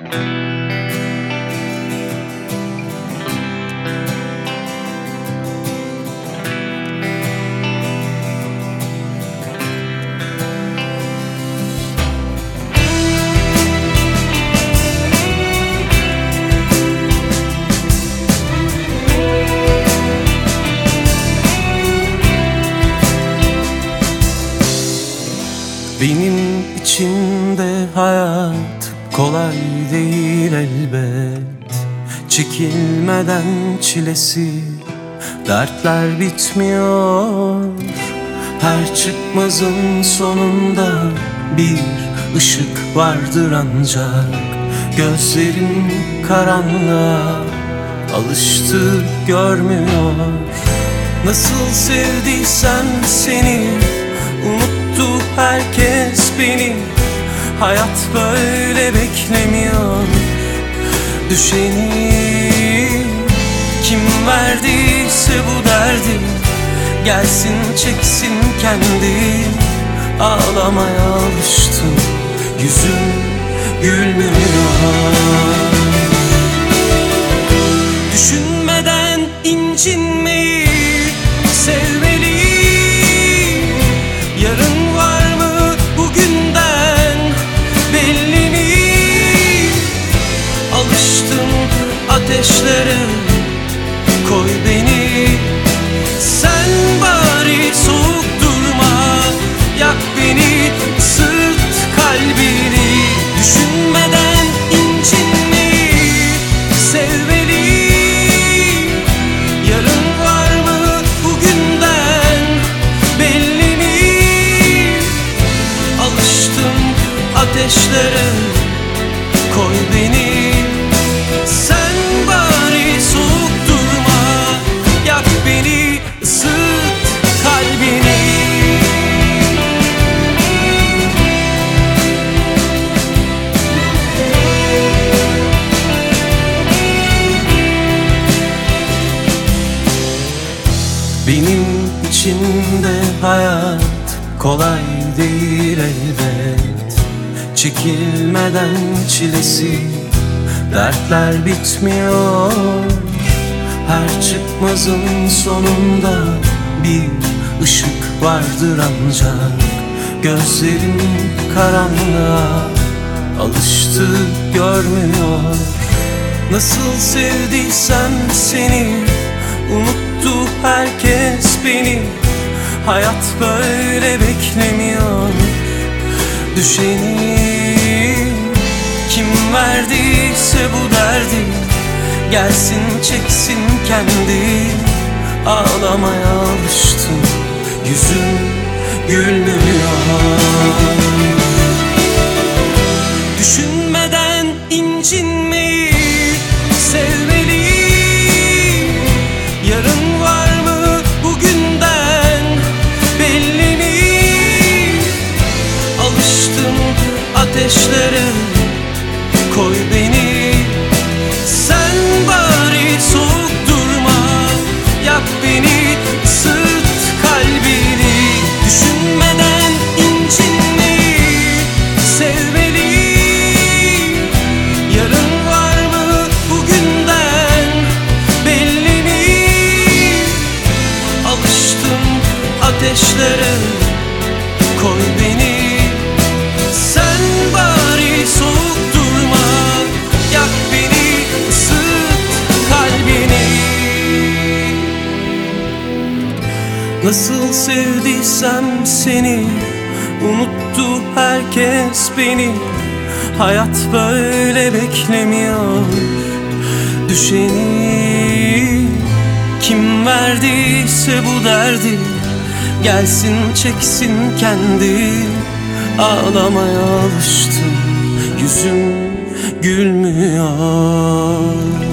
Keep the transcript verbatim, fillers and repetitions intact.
Benim içimde hayat kolay değil elbet. Çekilmeden çilesi, dertler bitmiyor. Her çıkmazın sonunda bir ışık vardır ancak. Gözlerim karanlığa alıştı, görmüyor. Nasıl sevdiysem seni, unuttu herkes beni. Hayat böyle beklemiyor düşeni. Kim verdiyse bu derdi, gelsin çeksin kendi. Ağlamaya alıştım, yüzüm gülmüyor. Düşünmeden incinmeyi sevmeli. Yarın var mı bugünden belli mi? Alıştım ateşlere, koy beni. Sen bari soğuk durma, yak beni, ısıt kalbini. Düşünmeden incinmeyi sevmeli. Yarın var mı bugünden belli mi? Alıştım ateşlere, koy beni. Sen bari soğuk durma, yak beni, ısıt kalbini. Benim içimde hayat kolay değil elbet. Çekilmeden çilesi, dertler bitmiyor. Her çıkmazın sonunda bir ışık vardır ancak. Gözlerim karanlığa alıştı, görmüyor. Nasıl sevdiysem seni, unuttu herkes beni. Hayat böyle beklemiyor düşeni. Kim verdiyse bu derdi, gelsin çeksin kendi. Ağlamaya alıştım, yüzüm gülmüyor. Düşünmeden incinmeyi sevmeli. Yarın var mı bugünden belli mi? Alıştım ateşlere, koy beni. Sen bari soğuk durma, yak beni, ısıt kalbini. Düşünmeden incinmeyi sevmeli. Yarın var mı bugünden belli mi? Alıştım ateşlere, koy beni. Sen bari soğuk durma, yak beni, ısıt kalbini. Nasıl sevdiysem seni, unuttu herkes beni. Hayat böyle beklemiyor düşeni. Kim verdiyse bu derdi, gelsin çeksin kendi. Ağlamaya alıştım, yüzüm gülmüyor.